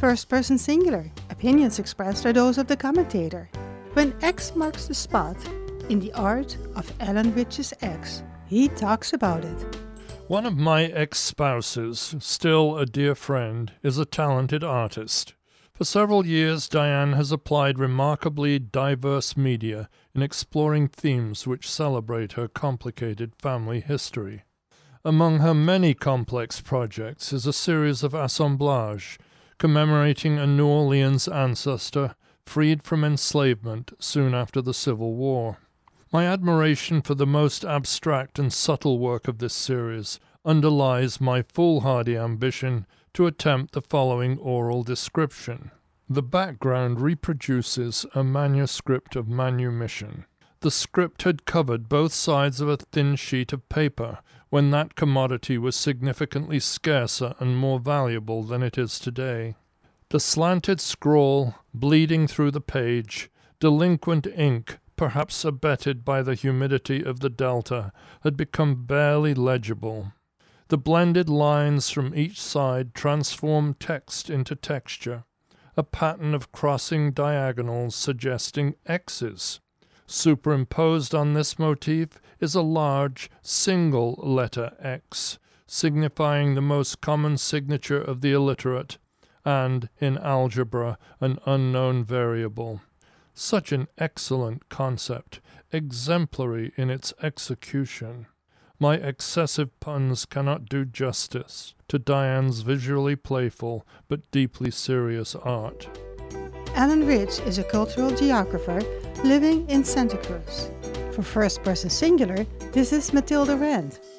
First person singular. Opinions expressed are those of the commentator. When X marks the spot in the art of Alan Rich's X, he talks about it. One of my ex-spouses, still a dear friend, is a talented artist. For several years, Diane has applied remarkably diverse media in exploring themes which celebrate her complicated family history. Among her many complex projects is a series of assemblages commemorating a New Orleans ancestor freed from enslavement soon after the Civil War. My admiration for the most abstract and subtle work of this series underlies my foolhardy ambition to attempt the following oral description. The background reproduces a manuscript of manumission. The script had covered both sides of a thin sheet of paper when that commodity was significantly scarcer and more valuable than it is today. The slanted scrawl, bleeding through the page, delinquent ink, perhaps abetted by the humidity of the delta, had become barely legible. The blended lines from each side transformed text into texture, a pattern of crossing diagonals suggesting X's. Superimposed on this motif is a large, single letter X, signifying the most common signature of the illiterate, and, in algebra, an unknown variable. Such an excellent concept, exemplary in its execution. My excessive puns cannot do justice to Diane's visually playful but deeply serious art. Alan Rich is a cultural geographer living in Santa Cruz. For First Person Singular, this is Matilda Rand.